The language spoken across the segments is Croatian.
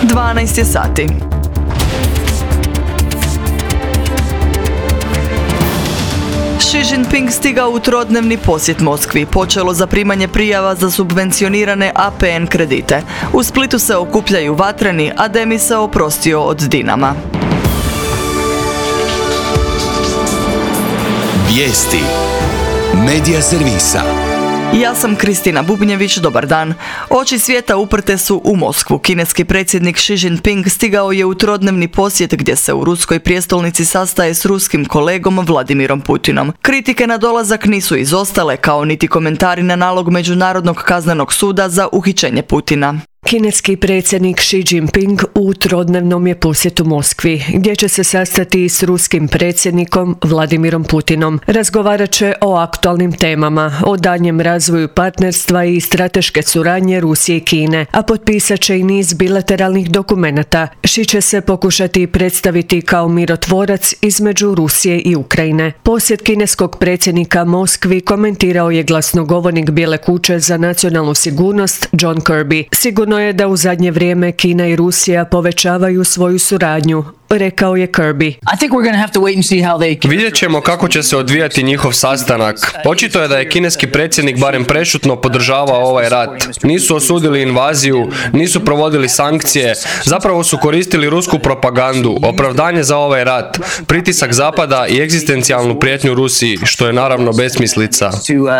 12 je sati. Xi Jinping stigao u trodnevni posjet Moskvi. Počelo zaprimanje prijava za subvencionirane APN kredite. U Splitu se okupljaju vatreni, a Demi se oprostio od Dinama. Vijesti Medija servisa. Ja sam Kristina Bubnjević, dobar dan. Oči svijeta uprte su u Moskvu. Kineski predsjednik Xi Jinping stigao je u trodnevni posjet gdje se u ruskoj prijestolnici sastaje s ruskim kolegom Vladimirom Putinom. Kritike na dolazak nisu izostale, kao niti komentari na nalog Međunarodnog kaznenog suda za uhićenje Putina. Kineski predsjednik Xi Jinping u trodnevnom je posjetu Moskvi, gdje će se sastati s ruskim predsjednikom Vladimirom Putinom. Razgovarat će o aktualnim temama, o daljnjem razvoju partnerstva i strateške suradnje Rusije i Kine, a potpisat će i niz bilateralnih dokumenata. Xi će se pokušati predstaviti kao mirotvorac između Rusije i Ukrajine. Posjet kineskog predsjednika Moskvi komentirao je glasnogovornik Bijele kuće za nacionalnu sigurnost John Kirby. Sigurno je da u zadnje vrijeme Kina i Rusija povećavaju svoju suradnju, rekao je Kirby. Vidjet ćemo kako će se odvijati njihov sastanak. Očito je da je kineski predsjednik barem prešutno podržavao ovaj rat. Nisu osudili invaziju, nisu provodili sankcije, zapravo su koristili rusku propagandu, opravdanje za ovaj rat, pritisak Zapada i egzistencijalnu prijetnju Rusiji, što je naravno besmislica.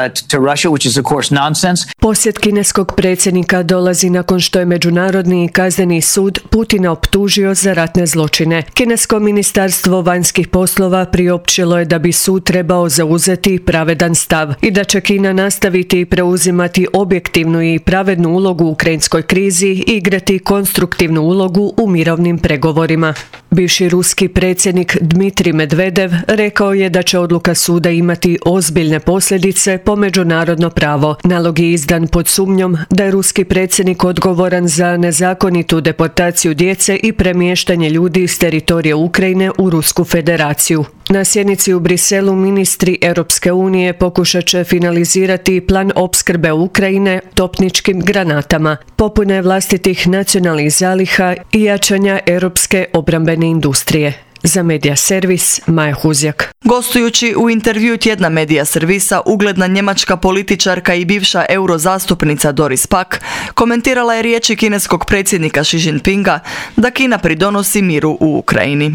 Posjet kineskog predsjednika dolazi nakon što je Međunarodni kazneni sud Putina optužio za ratne zločine. Kinesko ministarstvo vanjskih poslova priopćilo je da bi sud trebao zauzeti pravedan stav i da će Kina nastaviti preuzimati objektivnu i pravednu ulogu u ukrajinskoj krizi i igrati konstruktivnu ulogu u mirovnim pregovorima. Bivši ruski predsjednik Dmitrij Medvedev rekao je da će odluka suda imati ozbiljne posljedice po međunarodno pravo. Nalog je izdan pod sumnjom da je ruski predsjednik odgovoran za nezakonitu deportaciju djece i premještanje ljudi s teritorija Ukrajine u Rusku federaciju. Na sjednici u Briselu ministri Europske unije pokušat će finalizirati plan opskrbe Ukrajine topničkim granatama, popune vlastitih nacionalnih zaliha i jačanja europske obrambene industrije. Za Medija servis, Maja Huzjak. Gostujući u intervju tjedna Medija servisa, ugledna njemačka političarka i bivša eurozastupnica Doris Pack komentirala je riječi kineskog predsjednika Xi Jinpinga da Kina pridonosi miru u Ukrajini.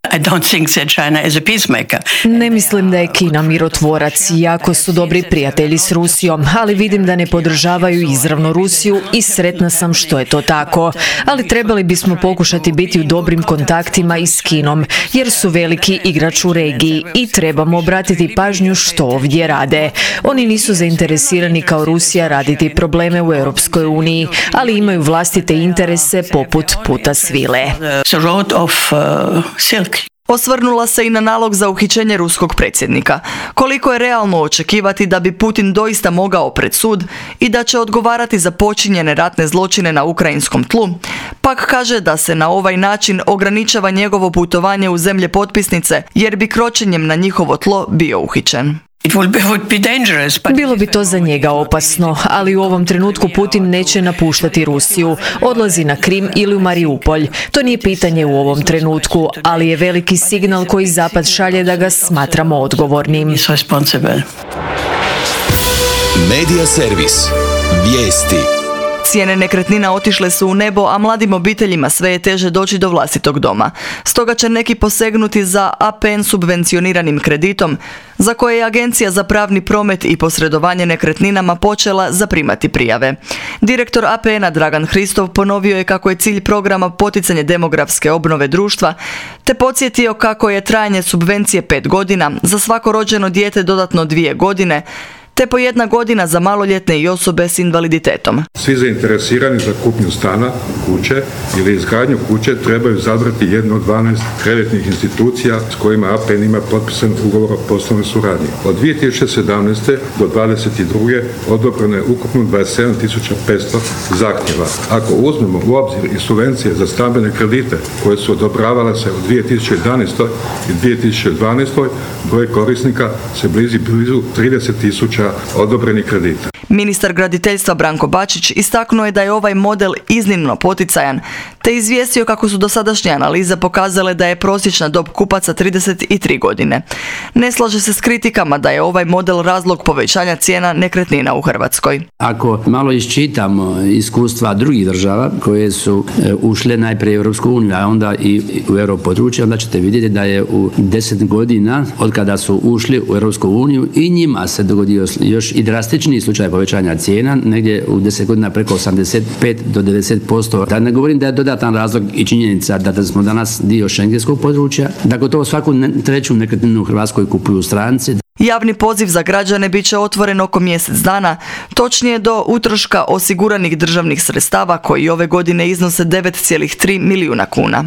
Ne mislim da je Kina mirotvorac, jako su dobri prijatelji s Rusijom, ali vidim da ne podržavaju izravno Rusiju i sretna sam što je to tako. Ali trebali bismo pokušati biti u dobrim kontaktima i s Kinom, jer su veliki igrač u regiji i trebamo obratiti pažnju što ovdje rade. Oni nisu zainteresirani kao Rusija raditi probleme u Europskoj uniji, ali imaju vlastite interese poput puta svile. Osvrnula se i na nalog za uhićenje ruskog predsjednika. Koliko je realno očekivati da bi Putin doista mogao pred sud i da će odgovarati za počinjene ratne zločine na ukrajinskom tlu? Pak kaže da se na ovaj način ograničava njegovo putovanje u zemlje potpisnice, jer bi kročenjem na njihovo tlo bio uhićen. Bilo bi to za njega opasno, ali u ovom trenutku Putin neće napuštati Rusiju. Odlazi na Krim ili u Mariupolj. To nije pitanje u ovom trenutku, ali je veliki signal koji Zapad šalje da ga smatramo odgovornim. Medija servis. Vijesti. Cijene nekretnina otišle su u nebo, a mladim obiteljima sve je teže doći do vlastitog doma. Stoga će neki posegnuti za APN subvencioniranim kreditom, za koje je Agencija za pravni promet i posredovanje nekretninama počela zaprimati prijave. Direktor APN-a Dragan Hristov ponovio je kako je cilj programa poticanje demografske obnove društva, te podsjetio kako je trajanje subvencije 5 godina, za svako rođeno dijete dodatno 2 godine, te po 1 godina za maloljetne i osobe s invaliditetom. Svi zainteresirani za kupnju stana, kuće ili izgradnju kuće trebaju izabrati jednu od 12 kreditnih institucija s kojima APN ima potpisan ugovor o poslovnoj suradnji. Od 2017. do 2022. odobreno je ukupno 27.500 zahtjeva. Ako uzmemo u obzir i subvencije za stambene kredite koje su odobravale se u 2011. i 2012. broj korisnika se blizu 30.000 odobrenih kredita. Ministar graditeljstva Branko Bačić istaknuo je da je ovaj model iznimno poticajan, te izvijestio kako su dosadašnje analize pokazale da je prosječna dob kupaca 33 godine. Ne slaže se s kritikama da je ovaj model razlog povećanja cijena nekretnina u Hrvatskoj. Ako malo iščitamo iskustva drugih država koje su ušle najprije u Europsku uniju, a onda i u europodručje, onda ćete vidjeti da je u 10 godina od kada su ušli u Europsku uniju i njima se dogodio još i drastičniji slučaj povećanja cijena, negdje u 10 godina preko 85 do 90%. Da ne govorim da je dodatan razlog i činjenica da smo danas dio šengenskog područja, da gotovo svaku treću nekretninu u Hrvatskoj kupuju stranci. Javni poziv za građane bit će otvoren oko mjesec dana, točnije do utroška osiguranih državnih sredstava koji ove godine iznose 9,3 milijuna kuna.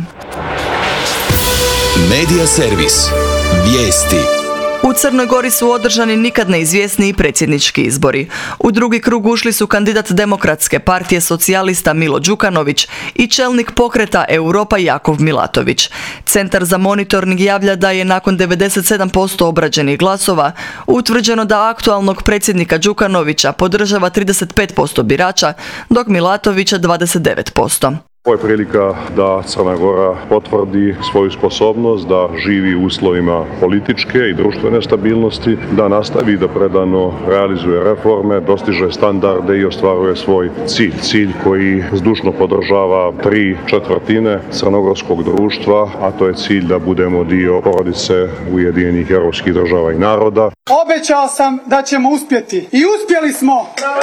Medija servis. Vijesti. U Crnoj Gori su održani nikad neizvjesniji predsjednički izbori. U drugi krug ušli su kandidat Demokratske partije socijalista Milo Đukanović i čelnik pokreta Europa Jakov Milatović. Centar za monitoring javlja da je nakon 97% obrađenih glasova utvrđeno da aktualnog predsjednika Đukanovića podržava 35% birača, dok Milatovića 29%. Ovo je prilika da Crna Gora potvrdi svoju sposobnost da živi u uslovima političke i društvene stabilnosti, da nastavi da predano realizuje reforme, dostiže standarde i ostvaruje svoj cilj. Cilj koji zdušno podržava 3/4 crnogorskog društva, a to je cilj da budemo dio porodice Ujedinjenih europskih država i naroda. Obećao sam da ćemo uspjeti i uspjeli smo!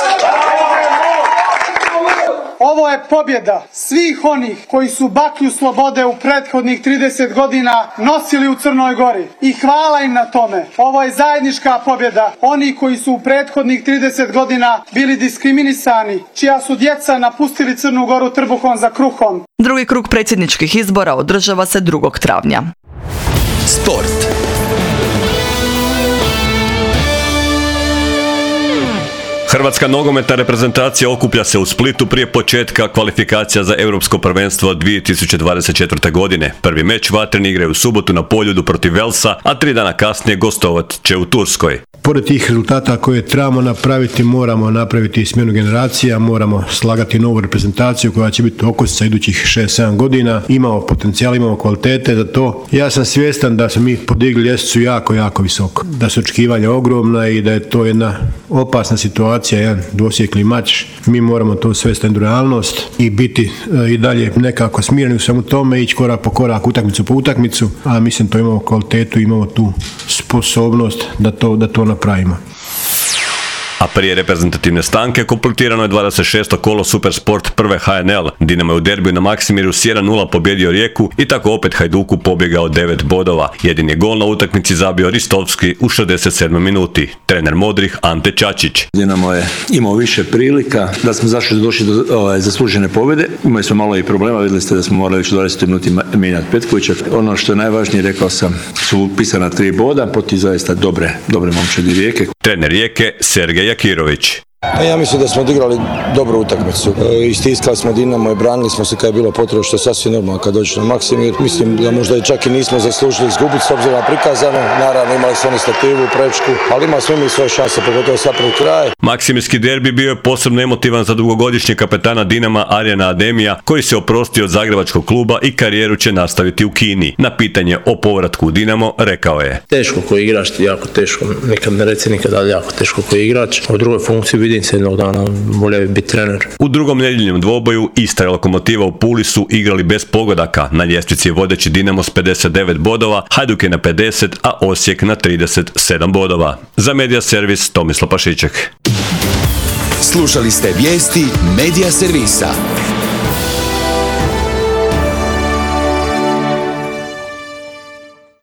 Ovo je pobjeda svih onih koji su baklju slobode u prethodnih 30 godina nosili u Crnoj Gori. I hvala im na tome. Ovo je zajednička pobjeda. Oni koji su u prethodnih 30 godina bili diskriminisani, čija su djeca napustili Crnu Goru trbuhom za kruhom. Drugi krug predsjedničkih izbora održava se 2. travnja. Sport. Hrvatska nogometna reprezentacija okuplja se u Splitu prije početka kvalifikacija za Europsko prvenstvo 2024. godine. Prvi meč vatreni igraju u subotu na Poljudu protiv Velsa, a 3 dana kasnije gostovat će u Turskoj. Pored tih rezultata koje trebamo napraviti, moramo napraviti smjenu generacija, moramo slagati novu reprezentaciju koja će biti okosnica idućih 6-7 godina. Imamo potencijal, imamo kvalitete za to. Ja sam svjestan da smo mi podigli ljestvicu jako visoko. Da su očekivanja ogromna i da je to jedna opasna situacija, jedan dvosjekli mač. Mi moramo to svesti u realnost i biti i dalje nekako smireni u svemu tome, ići korak po korak, utakmicu po utakmicu, a mislim to imamo kvalitetu, imamo tu sposobnost da to napravimo. A prije reprezentativne stanke kompletirano je 26. kolo Supersport prve HNL. Dinamo je u derbiju na Maksimiru s 1:0 pobjedio Rijeku i tako opet Hajduku pobjegao 9 bodova. Jedini gol na utakmici zabio Ristovski u 67. minuti. Trener modrih Ante Čačić. Dinamo je imao više prilika, da smo došli do zaslužene pobjede. Imali smo malo i problema, vidjeli ste da smo morali već u 20 minuti mijenjati Petkovića. Ono što je najvažnije, rekao sam, su upisana 3 boda protiv zaista dobre momčadi Rijeke. Trener Rijeke Sergej Jakirović. Ja mislim da smo odigrali dobru utakmicu. Istiskali smo Dinamo i branili smo se kad je bilo potrebno, što je sasvim normalno kad dođe na Maksimir. Mislim da možda i čak i nismo zaslužili izgubiti s obzirom na prikazano. Naravno imali smo inicijativu u prečku, ali imali smo svoje šanse, pogotovo sad pred kraj. Maksimirski derbi bio je posebno emotivan za dugogodišnjeg kapetana Dinama Arjana Ademija, koji se oprostio od zagrebačkog kluba i karijeru će nastaviti u Kini. Na pitanje o povratku u Dinamo rekao je: teško koji igrač, jako teško. Nikad ne reci nikad, ali jako teško koji igrač. U drugoj funkciji vidim se jednog dana, volio biti trener. U drugom nedjeljnom dvoboju Istra i Lokomotiva u Puli su igrali bez pogodaka. Na ljestvici je vodeći Dinamo s 59 bodova, Hajduk je na 50, a Osijek na 37 bodova. Za Medija servis Tomislav Pašiček. Slušali ste vijesti Medija servisa.